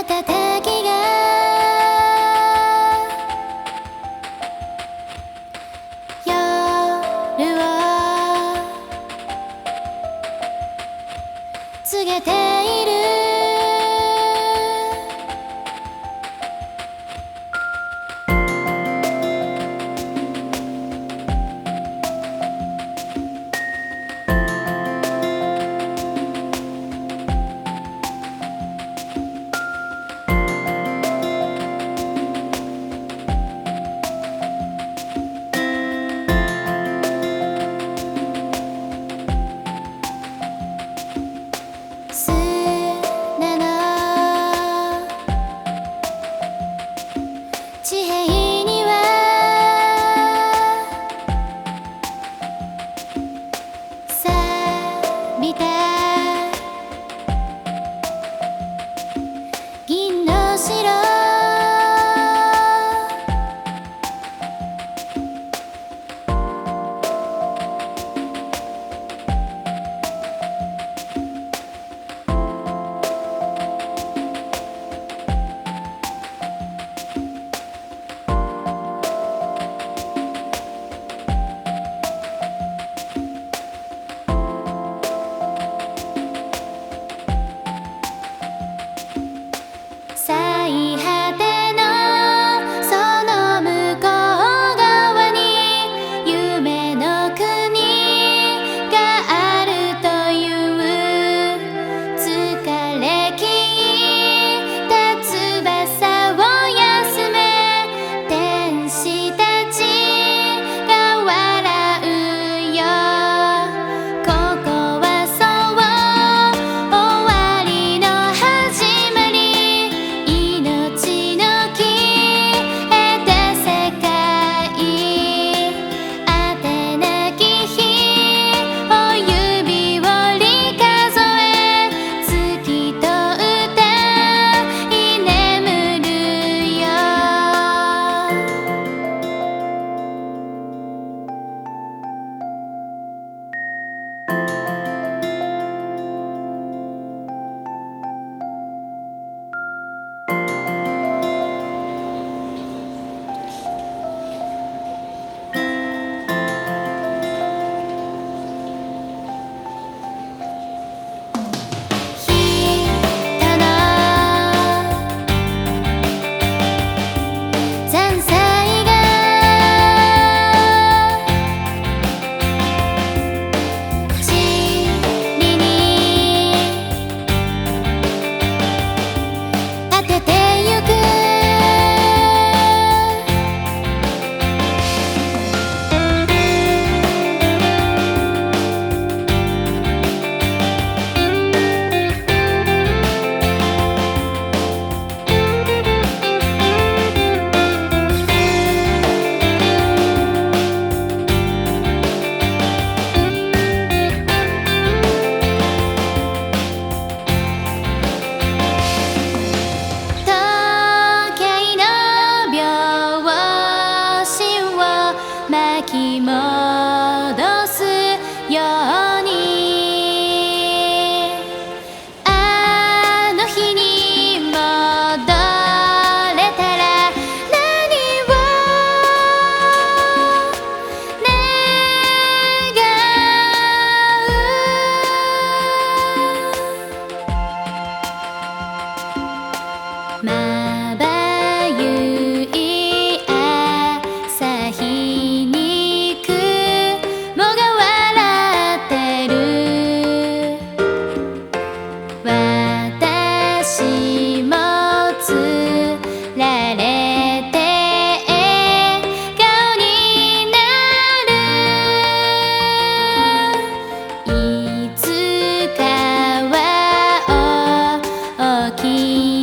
瞬きが夜を告げている地平には錆びた銀の城最果てのその向こう側に夢の国があるという疲れ切った翼を休め天使たちが笑うよここはそう終わりの始まり命の消えた世界果てなき日を指折り数え月と歌い眠るよ人の残債が塵に当ててゆく時計の秒針を巻き戻すようにあの日に戻れたら何を願うまばゆい朝日に雲が笑ってる私もつられて笑顔になるいつかは大き